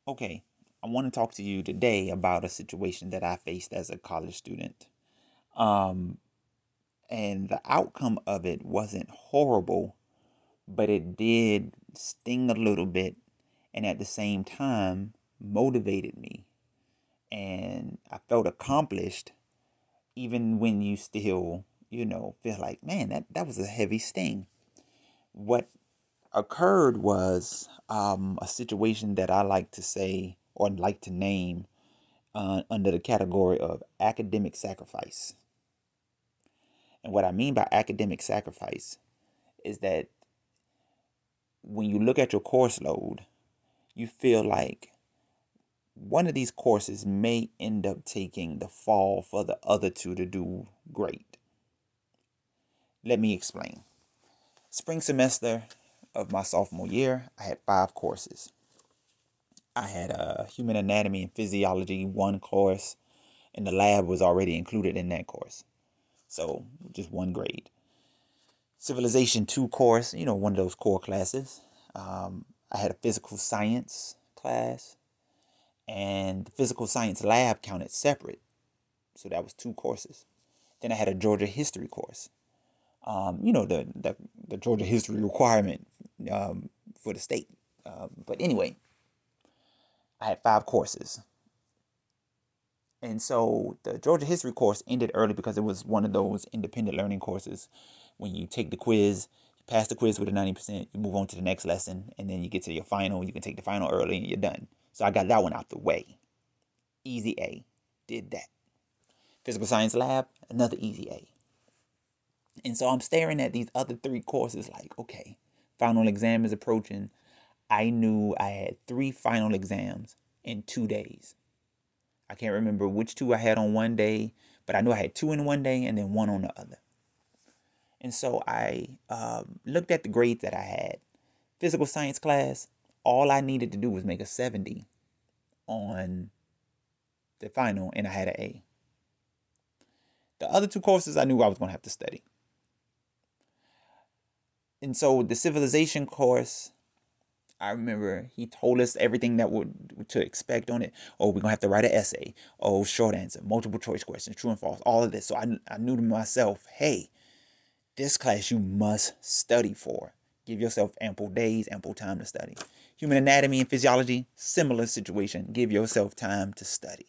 Okay, I want to talk to you today about a situation that I faced as a college student. Um, and the outcome of it wasn't horrible, but it did sting a little bit and at the same time motivated me. And I felt accomplished even when you still, feel like, man, that was a heavy sting. What occurred was a situation that I like to say or like to name under the category of academic sacrifice. And what I mean by academic sacrifice is that when you look at your course load, you feel like one of these courses may end up taking the fall for the other two to do great. Let me explain. Spring semester of my sophomore year, I had 5 courses. I had a human anatomy and physiology one course, and the lab was already included in that course. So just one grade. Civilization 2 course, one of those core classes. I had a physical science class, and the physical science lab counted separate. So that was 2 courses. Then I had a Georgia history course. The Georgia history requirement for the state. But anyway, I had 5 courses. And so the Georgia history course ended early because it was one of those independent learning courses. When you take the quiz, you pass the quiz with a 90%, you move on to the next lesson, and then you get to your final. You can take the final early and you're done. So I got that one out the way. Easy A. Did that. Physical science lab, another easy A. And so I'm staring at these other 3 courses like, okay, final exam is approaching. I knew I had 3 final exams in 2 days. I can't remember which 2 I had on one day, but I knew I had 2 in one day and then 1 on the other. And so I looked at the grades that I had. Physical science class, all I needed to do was make a 70 on the final, and I had an A. The other 2 courses I knew I was going to have to study. And so the civilization course, I remember he told us everything that would to expect on it. Oh, we're gonna have to write an essay. Oh, short answer, multiple choice questions, true and false, all of this. So I knew to myself, hey, this class you must study for. Give yourself ample days, ample time to study. Human anatomy and physiology, similar situation. Give yourself time to study.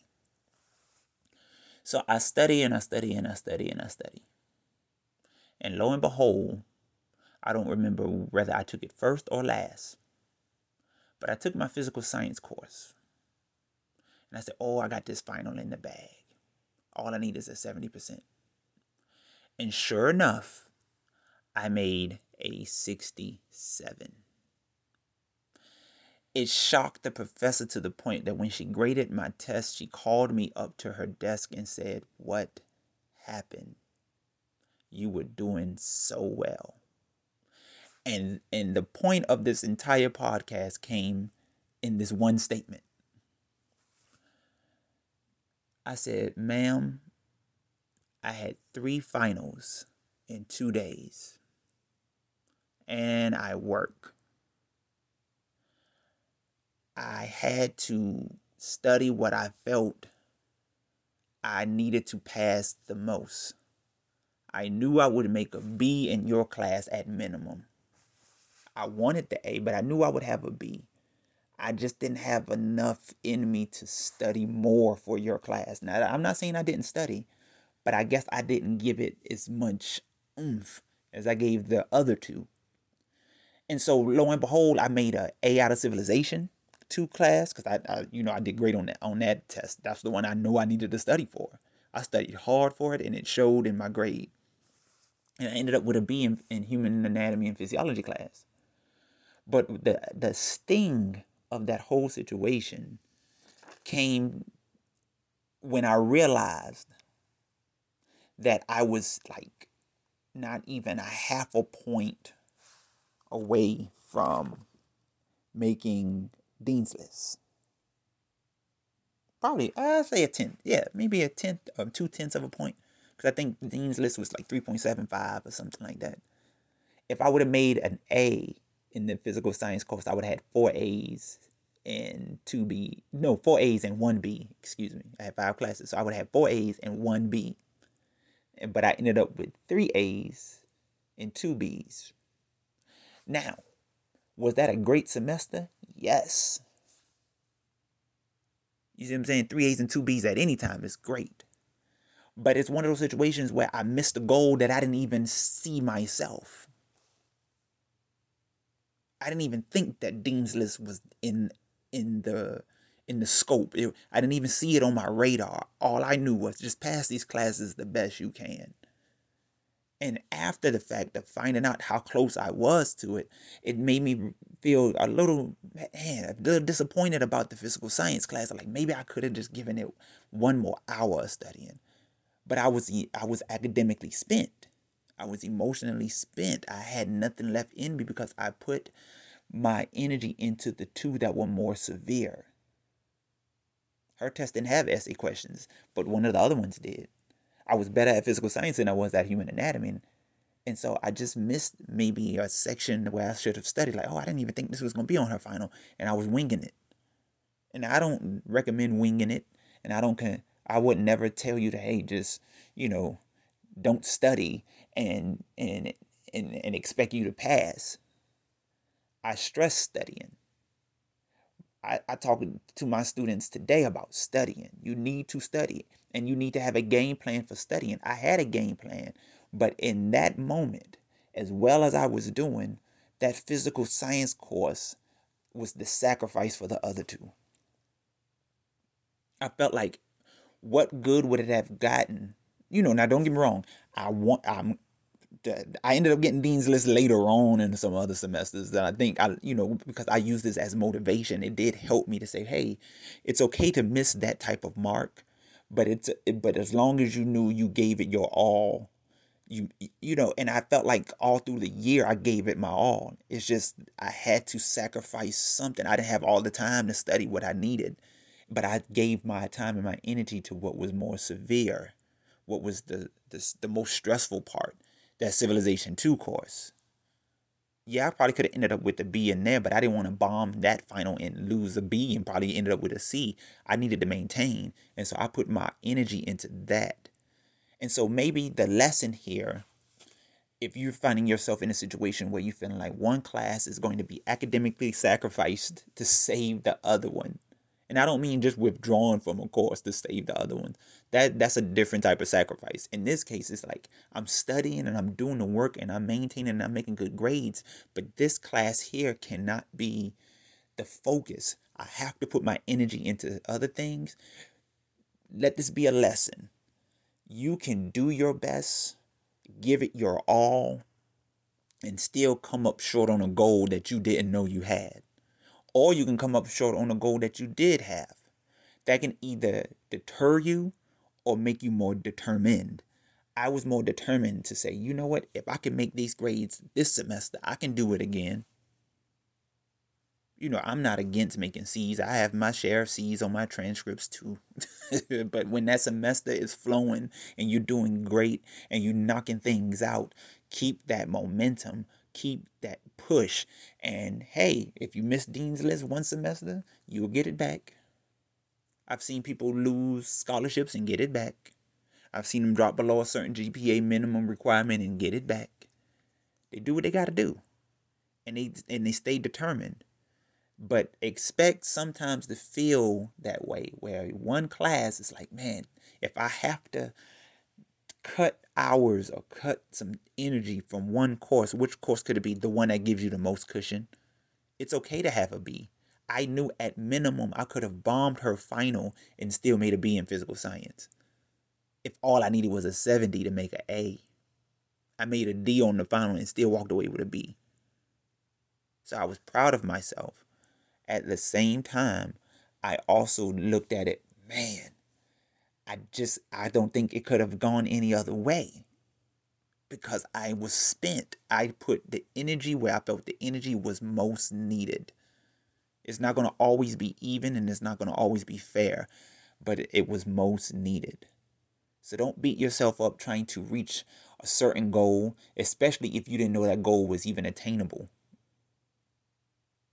So I study and I study and I study and I study. And lo and behold, I don't remember whether I took it first or last, but I took my physical science course. And I said, oh, I got this final in the bag. All I need is a 70%. And sure enough, I made a 67. It shocked the professor to the point that when she graded my test, she called me up to her desk and said, what happened? You were doing so well. And the point of this entire podcast came in this one statement. I said, ma'am, I had 3 finals in 2 days. And I work. I had to study what I felt I needed to pass the most. I knew I would make a B in your class at minimum. I wanted the A, but I knew I would have a B. I just didn't have enough in me to study more for your class. Now, I'm not saying I didn't study, but I guess I didn't give it as much oomph as I gave the other 2. And so, lo and behold, I made a A out of civilization 2 class because I did great on that test. That's the one I know I needed to study for. I studied hard for it, and it showed in my grade. And I ended up with a B in human anatomy and physiology class. But the sting of that whole situation came when I realized that I was like not even a half a point away from making Dean's List. Probably, I'd say a tenth. Yeah, maybe a tenth or 2/10 of a point. Because I think Dean's List was like 3.75 or something like that. If I would have made an A in the physical science course, I would have had 4 A's and 2B. No, 4 A's and 1B. Excuse me. I had 5 classes, so I would have 4 A's and 1B. But I ended up with 3 A's and 2B's. Now, was that a great semester? Yes. You see what I'm saying? 3 A's and 2B's at any time is great. But it's one of those situations where I missed a goal that I didn't even see myself. I didn't even think that Dean's List was in the scope. I didn't even see it on my radar. All I knew was just pass these classes the best you can. And after the fact of finding out how close I was to it, it made me feel a little disappointed about the physical science class. Like maybe I could have just given it one more hour of studying. But I was academically spent. I was emotionally spent. I had nothing left in me because I put my energy into the two that were more severe. Her test didn't have essay questions, but one of the other ones did. I was better at physical science than I was at human anatomy. And so I just missed maybe a section where I should have studied. Like, oh, I didn't even think this was going to be on her final. And I was winging it. And I don't recommend winging it. And I would never tell you to, hey, just, don't study and expect you to pass. I stress studying. I talk to my students today about studying. You need to study and you need to have a game plan for studying. I had a game plan, but in that moment, as well as I was doing, that physical science course was the sacrifice for the other two. I felt like, what good would it have gotten? Now don't get me wrong. I ended up getting Dean's List later on in some other semesters that I think because I use this as motivation. It did help me to say, hey, it's okay to miss that type of mark, but as long as you knew you gave it your all, and I felt like all through the year I gave it my all. It's just I had to sacrifice something. I didn't have all the time to study what I needed, but I gave my time and my energy to what was more severe, what was the most stressful part. That Civilization 2 course. Yeah, I probably could have ended up with a B in there, but I didn't want to bomb that final and lose a B and probably ended up with a C. I needed to maintain. And so I put my energy into that. And so maybe the lesson here, if you're finding yourself in a situation where you're feeling like one class is going to be academically sacrificed to save the other one. And I don't mean just withdrawing from a course to save the other one. That's a different type of sacrifice. In this case, it's like I'm studying and I'm doing the work and I'm maintaining and I'm making good grades. But this class here cannot be the focus. I have to put my energy into other things. Let this be a lesson. You can do your best, give it your all, and still come up short on a goal that you didn't know you had. Or you can come up short on a goal that you did have. That can either deter you or make you more determined. I was more determined to say, you know what? If I can make these grades this semester, I can do it again. I'm not against making C's. I have my share of C's on my transcripts too. But when that semester is flowing and you're doing great and you're knocking things out, keep that momentum. Keep that push. And hey, if you miss Dean's List one semester, you'll get it back. I've seen people lose scholarships and get it back. I've seen them drop below a certain GPA minimum requirement and get it back. They do what they got to do. And they stay determined. But expect sometimes to feel that way, where one class is like, man, if I have to cut hours or cut some energy from one course, which course could it be? The one that gives you the most cushion. It's okay to have a B. I knew at minimum I could have bombed her final and still made a B in physical science. If all I needed was a 70 to make an A. I made a D on the final and still walked away with a B. So I was proud of myself. At the same time, I also looked at it, man, I don't think it could have gone any other way because I was spent. I put the energy where I felt the energy was most needed. It's not going to always be even and it's not going to always be fair, but it was most needed. So don't beat yourself up trying to reach a certain goal, especially if you didn't know that goal was even attainable.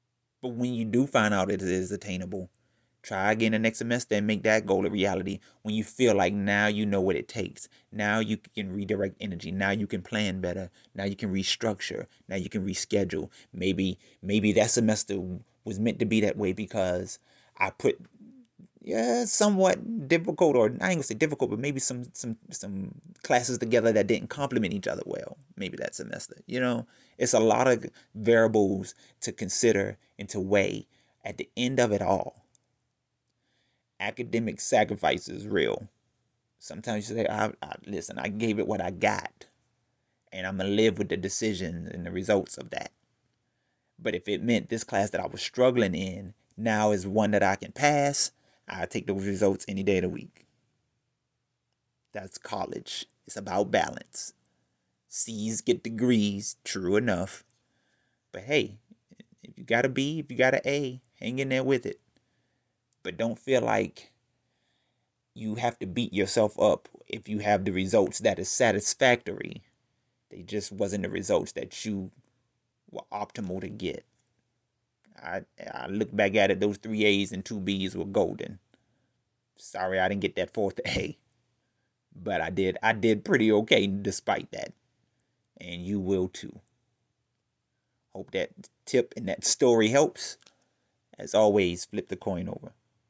But when you do find out it is attainable, try again the next semester and make that goal a reality. When you feel like now you know what it takes. Now you can redirect energy. Now you can plan better. Now you can restructure. Now you can reschedule. Maybe that semester was meant to be that way because I put somewhat difficult, or I ain't gonna say difficult, but maybe some classes together that didn't complement each other well. Maybe that semester. It's a lot of variables to consider and to weigh. At the end of it all, academic sacrifice is real. Sometimes you say, listen, I gave it what I got, and I'm going to live with the decisions and the results of that. But if it meant this class that I was struggling in now is one that I can pass, I take those results any day of the week. That's college. It's about balance. C's get degrees, true enough. But hey, if you got a B, if you got an A, hang in there with it. But don't feel like you have to beat yourself up if you have the results that is satisfactory. They just wasn't the results that you were optimal to get. I look back at it, those 3 A's and 2 B's were golden. Sorry I didn't get that 4th A. But I did pretty okay despite that. And you will too. Hope that tip and that story helps. As always, flip the coin over.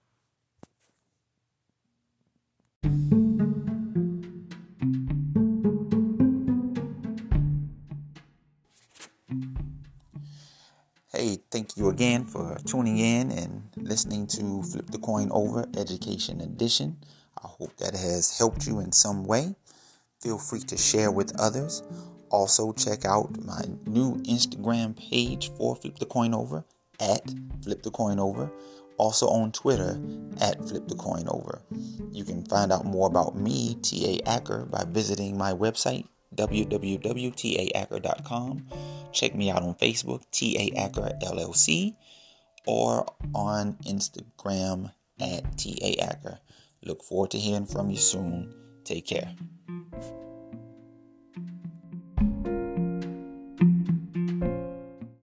Hey, thank you again for tuning in and listening to Flip the Coin Over Education Edition. I hope that has helped you in some way. Feel free to share with others. Also, check out my new Instagram page for Flip the Coin Over at Flip the Coin Over. Also on Twitter at Flip the Coin Over. You can find out more about me, T.A. Acker, by visiting my website, www.taacker.com. Check me out on Facebook, T.A. Acker LLC, or on Instagram at T.A. Acker. Look forward to hearing from you soon. Take care.